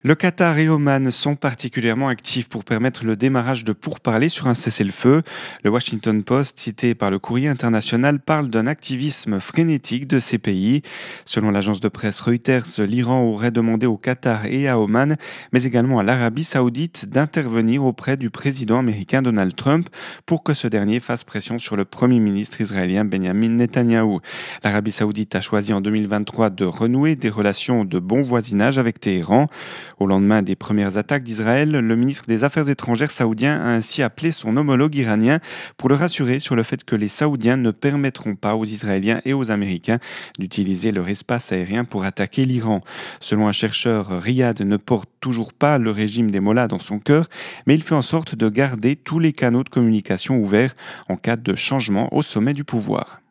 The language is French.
Le Qatar et Oman sont particulièrement actifs pour permettre le démarrage de pourparlers sur un cessez-le-feu. Le Washington Post, cité par le Courrier international, parle d'un activisme frénétique de ces pays. Selon l'agence de presse Reuters, l'Iran aurait demandé au Qatar et à Oman, mais également à l'Arabie saoudite, d'intervenir auprès du président américain Donald Trump pour que ce dernier fasse pression sur le Premier ministre israélien Benjamin Netanyahou. L'Arabie saoudite a choisi en 2023 de renouer des relations de bon voisinage avec Téhéran. Au lendemain des premières attaques d'Israël, le ministre des Affaires étrangères saoudien a ainsi appelé son homologue iranien pour le rassurer sur le fait que les Saoudiens ne permettront pas aux Israéliens et aux Américains d'utiliser leur espace aérien pour attaquer l'Iran. Selon un chercheur, Riyad ne porte toujours pas le régime des mollahs dans son cœur, mais il fait en sorte de garder tous les canaux de communication ouverts en cas de changement au sommet du pouvoir.